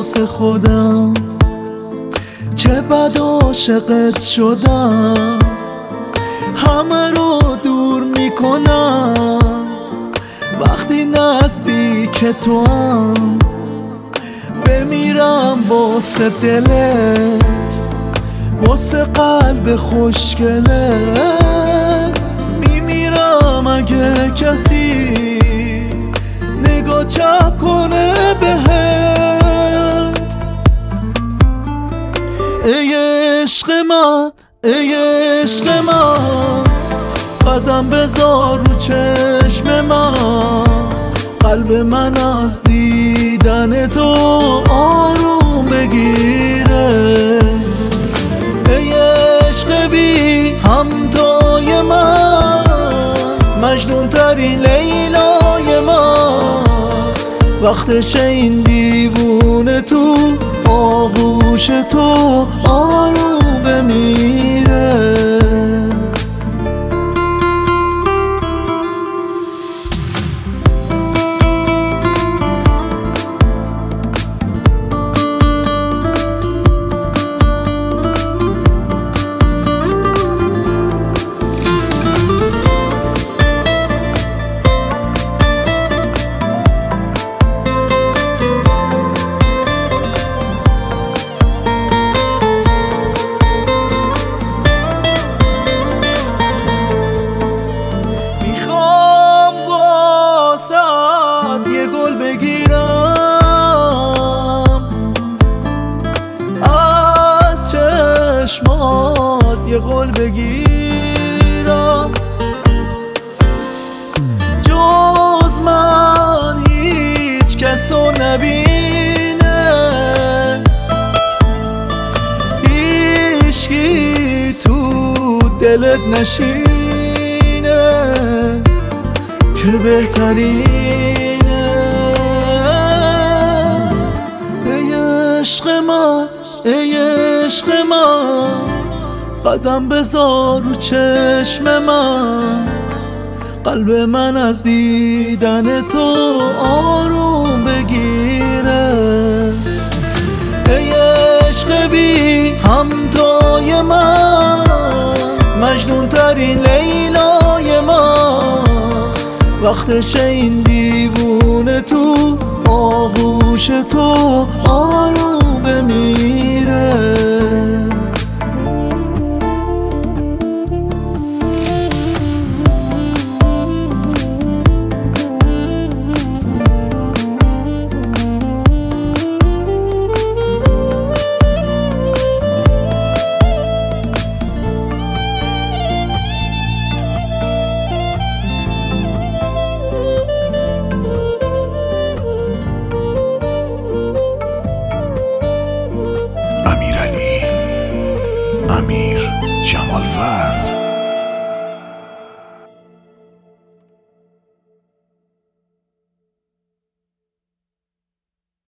واسه خودم، چه بد عاشقت شدم. همه رو دور میکنم وقتی نزدیک تو هم، بمیرم واسه دلت، واسه قلب خوشگلت. میمیرم اگه کسی نگاه چپ کنه بهت. ای عشق من، ای عشق من، قدم بذار رو چشم من. قلب من از دیدن تو آروم بگیره. ای عشق بی همتای من، مجنون ترین لیلای من. وقتش این دیوونه تو آغوش تو آروم بمیره. یه قول بگیرم جز من هیچ کسو نبینه، هیچکی تو دلت نشینه که بهترینه. ای عشق من، ای عشق من، قدم بذار رو چشم من. قلب من از دیدن تو آروم بگیره. ای عشق بی همتای من، مجنون ترین لیلای من. وقتش این دیوونه تو آغوش تو آروم بمیره. امیر جمال فرد.